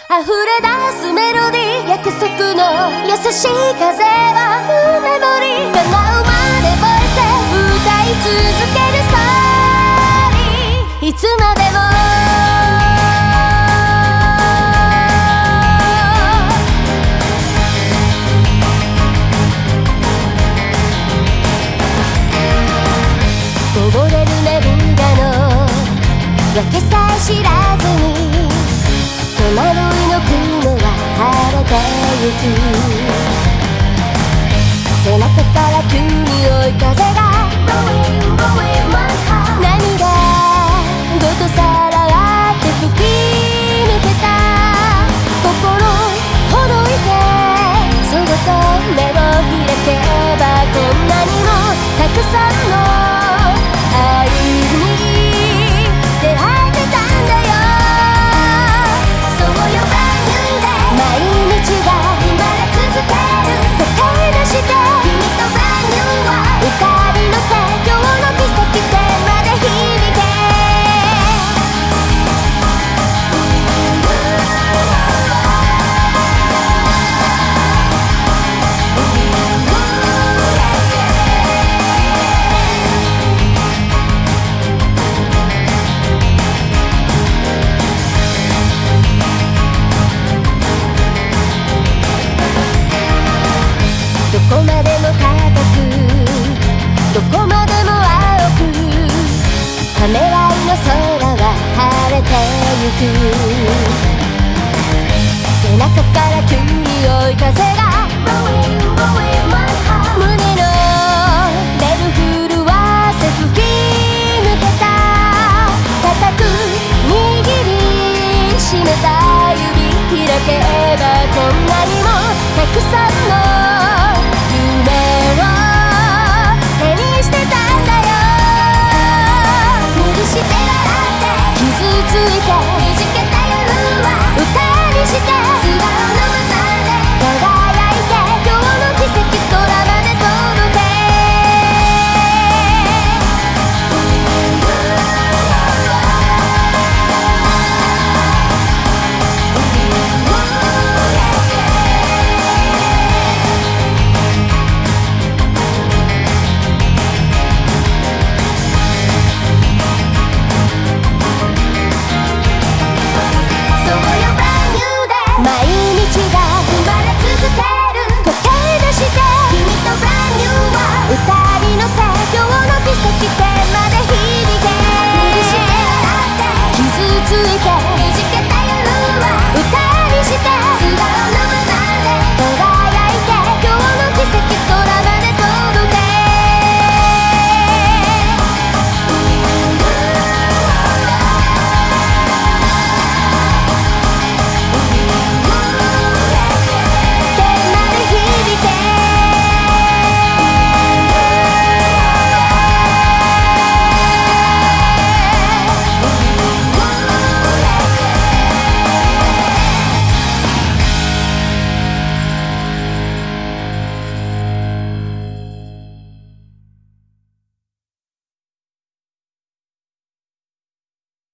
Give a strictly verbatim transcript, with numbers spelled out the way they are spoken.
溢れ出すメロディー、約束の優しい風はメモリー、叶うまでボイス歌い続けるストーリー、いつまでもこぼれる涙のわけさえ知らずに戸惑いの雲は晴れてゆく、背中から急に追い風が涙ごとさらって吹き抜けた心ほどいて、そっと目を開けばこんなにもたくさんの愛に出会えてたんだよ。そうよ、毎日が生まれ続ける答え出して、君と Brand new は光のせ今日の奇跡点まで響け。どこまでも高く、どこまでも青く、ためらいの空は晴れてゆく、背中から急に追い風が胸のベル震わせ吹き抜けた、固く握りしめた指開けばこんなにもたくさんの傷ついて